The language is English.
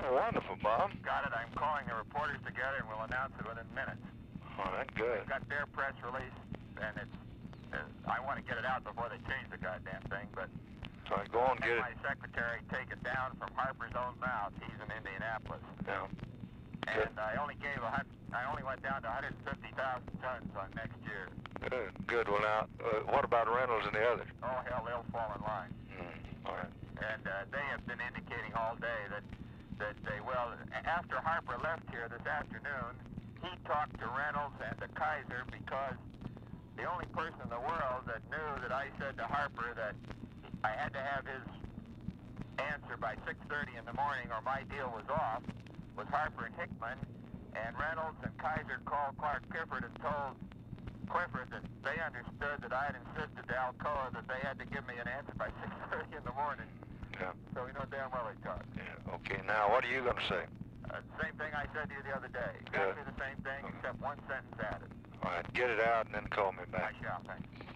Oh, wonderful, Bob. Got it. I'm calling the reporters together, and we'll announce it within minutes. Oh, that's good. They've got their press release, and I want to get it out before they change the goddamn thing, but... All right, go on, get it. My secretary take it down from Harper's own mouth. He's in Indianapolis. Yeah. And I only went down to 150,000 tons on next year. Good. Well, now, what about Reynolds and the others? Oh, hell, they'll fall in line. All right. And they have been indicating all day that they will. After Harper left here this afternoon, he talked to Reynolds and to Kaiser because the only person in the world that knew that I said to Harper that I had to have his answer by 6:30 in the morning or my deal was off was Harper and Hickman. And Reynolds and Kaiser called Clark Clifford and told Clifford that they understood that I had insisted to Alcoa that they had to give me an answer by 6:30 in the morning. Yeah. So we know damn well they talked. Yeah. Okay, now what are you going to say? Same thing I said to you the other day. Exactly the same thing, except one sentence added. All right, get it out and then call me back. I shall, thanks.